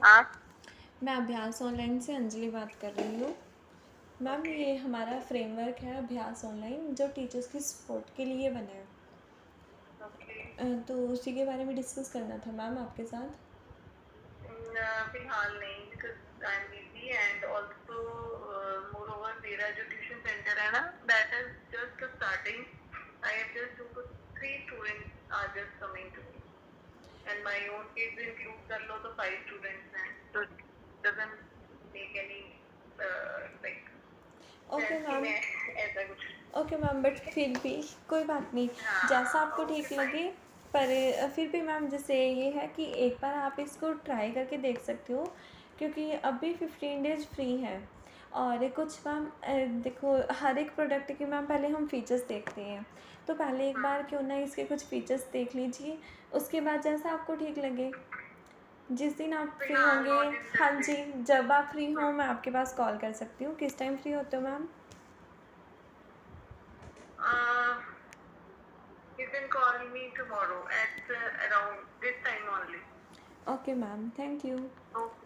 आप? मैं अभ्यास ऑनलाइन से अंजलि बात कर रही हूँ। Ma'am, okay. ये हमारा फ्रेमवर्क है अभ्यास ऑनलाइन, जो टीचर्स की सपोर्ट के लिए बना है। ओके। तो उसी के बारे में डिस्कस करना था मैम आपके साथ। फिलहाल नहीं, because I am busy and also moreover मेरा जो ट्यूशन सेंटर है ना, that is just starting. I have just 2 to 3 students are just coming to me and my own kids include कर लो तो 5 स्टूडेंट्स हैं, तो doesn't make any like okay sense कि मैम। मैं ऐसा कुछ. ओके मैम, बट ठीक है. फिर भी कोई बात नहीं, जैसा हाँ, आपको ओके ठीक फाइन. लगे। पर फिर भी मैम, जैसे ये है कि एक बार आप इसको ट्राई करके देख सकते हो, क्योंकि अभी 15 डेज फ्री है। और कुछ मैम, देखो, हर एक प्रोडक्ट की मैम पहले हम फीचर्स देखते हैं। तो पहले एक बार क्यों ना इसके कुछ फीचर्स देख लीजिए, उसके बाद जैसा आपको ठीक लगे, जिस दिन आप फ्री फिलहाल होंगे। नॉट हाँ जी, इंटरेस्टेड. जब आप फ्री हो मैं आपके पास कॉल कर सकती हूँ। किस टाइम फ्री होते हो ma'am? You can call me tomorrow at around this time only. Okay ma'am, thank you. Okay.